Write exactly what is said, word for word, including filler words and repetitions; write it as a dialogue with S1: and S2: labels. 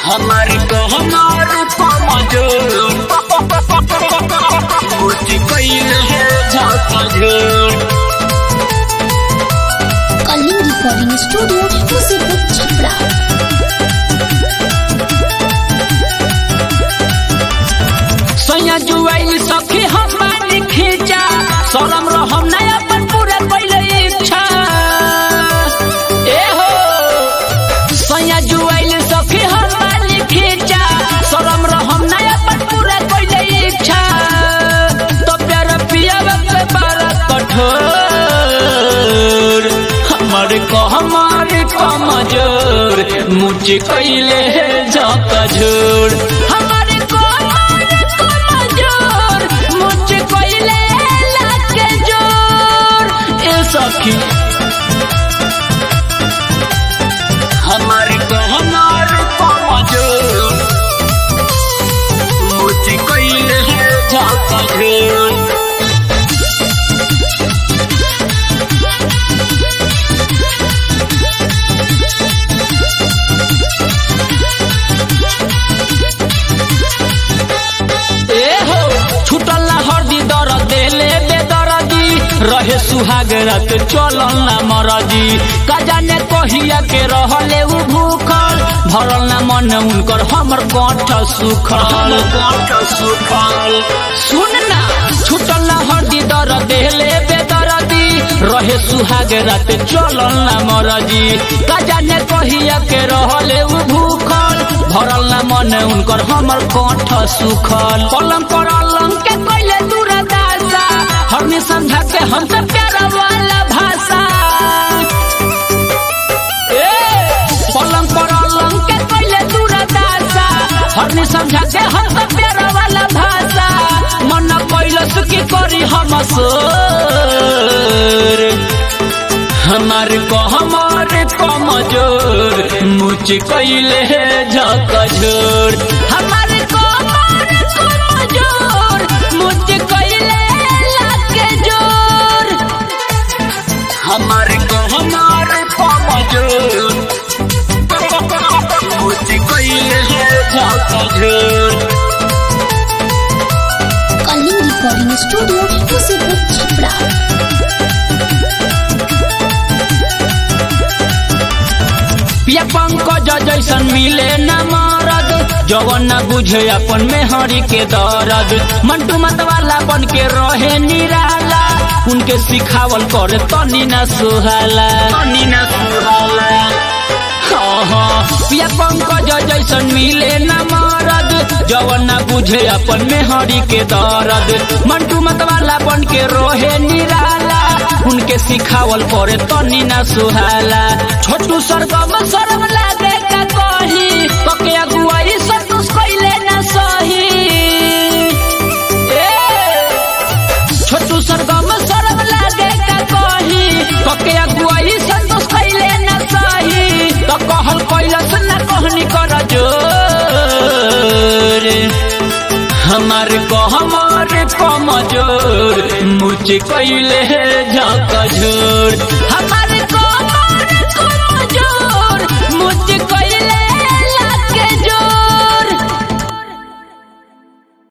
S1: हमारी तो हमारे कमजोर मुझे कइले है झाका झोर।
S2: कलिंग रिकॉर्डिंग स्टूडियो मुसीबत छपरा।
S1: सैया जुआई सखी हम बानी खींचा शरम रहम ना अपन पूरा कइले इच्छा। ए हो सैया जुआई सखी हम बानी खींचा शरम रहम ना अपन पूरा कइले इच्छा। तो प्यार पिया के बड़ा कठोर हमारे को हमारे कमजोर मुझे कइले झाका झोर। हमारे को हमारे कमजोर मुझे कइले लाके जोर। ए सखी हमारे को हमारे कमजोर मुझे कइले झाका झोर। रहे सुहाग रात चलल ना मरजी का जाने कहिया के रहले उ भूखल भरल ना मन उनकर हमर कंठ सुखल कंठ सुखल। सुन ना छुटल ना हरदी दर देले बेदरदी रहे सुहाग रात चलल ना मरजी का जाने कहिया के रहले उ भूखल भरल ना मन उनकर हमर कंठ सुखल। पलंग पर अलंग के कइले दूरदासा हमने समझा के हम सब प्यारा वाला भाषा। ए पलंग पर अलंग के कइले दूरदासा हमने समझा के हम सब प्यारा वाला भाषा। मन कइलस की करी हम सोर हमारे को हमारे कमजोर मुझे कइले झाका झोर। हमारे को हमारे कमजोर मुझे कइले लाके जोर। हमारे को हमारे कमजोर मुझे कइले झाका झोर।
S2: कलिंग रिकॉर्डिंग स्टूडियो मुसीबत छपरा।
S1: पिया पंकज जैसन मिले न मरद जवन न बुझे अपन मेहरी के दर्द। मंटू मतवाला बन के रहे निराला उनके सिखावल करे तनी न सुहाला तनी न सुहाला। पिया पंकज जैसन मिले न मरद जवन न बुझे अपन मेहरी के दर्द। मंटू मतवाला बन के रहे निराला उनके सिखावल करे तनी न सुहाला। छोटू सरगम शर्म लागे का कही कके अगुआई संतोष कइले न सही। ए छोटू सरगम शर्म लागे का कही कके अगुआई संतोष कइले न सही। तो कहल कइलस न कहनी कर जोर हमारे को हमारे कमजोर मुझे कइले झाका झोर।